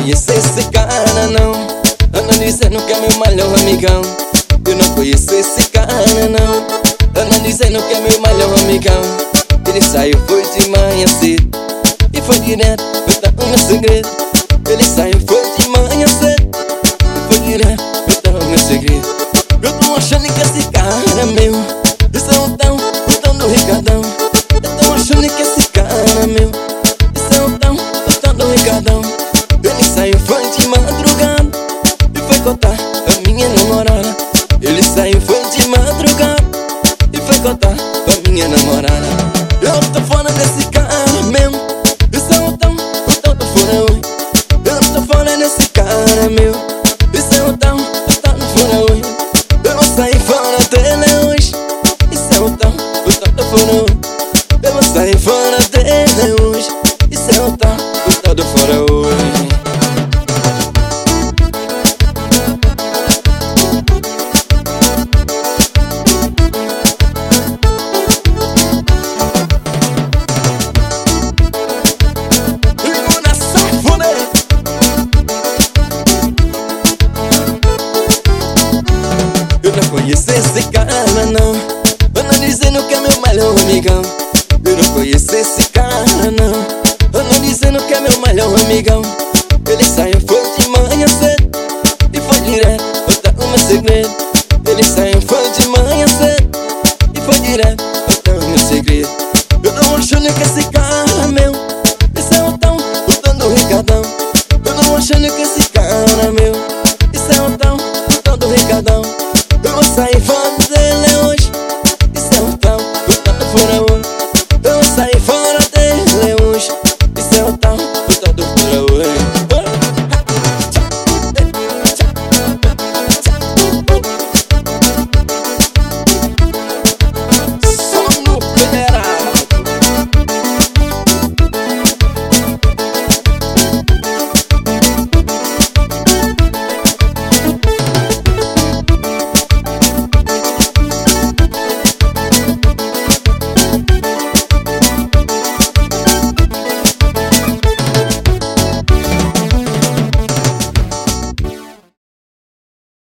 conheço esse cara não. Anda dizendo que é meu melhor amigão. Eu não conheço esse cara não. Anda dizendo que é meu melhor amigão. Ele saiu, foi de manhã cedo e foi direto contar o meu segredo. Ele saiu, foi de manhã cedo e foi direto contar o meu segredo. Eu tô achando que esse cara é meu. Esse é o tão do Ricardão. Eu tô achando que esse cara é meu. Esse é o tão do Ricardão. Ele saiu, foi de madrugada e foi contar a minha namorada. Ele saiu, foi de madrugada e foi contar a minha namorada. Eu tô fora desse cara meu. Esse é o tão do furão. Eu tô fora desse cara meu. Esse é o tão do furão. Eu vou sair fora dele hoje. Esse é o tão do furão. Eu vou sair fora dele hoje. Esse é o tão do furão hoje. Eu não conheço esse cara não. Anda dizendo que é meu melhor amigão. Eu não conheço esse cara não. Anda dizendo que é meu melhor amigão. Ele saiu, foi de manhã cedo e foi direto contar o meu segredo. Ele saiu, foi de manhã cedo e foi direto contar o meu segredo. Eu tô achando que esse cara é meu. Esse é o tão do Ricardão. Eu tô achando que esse cara é meu. Esse é o tão do Ricardão. Eu vou sair fora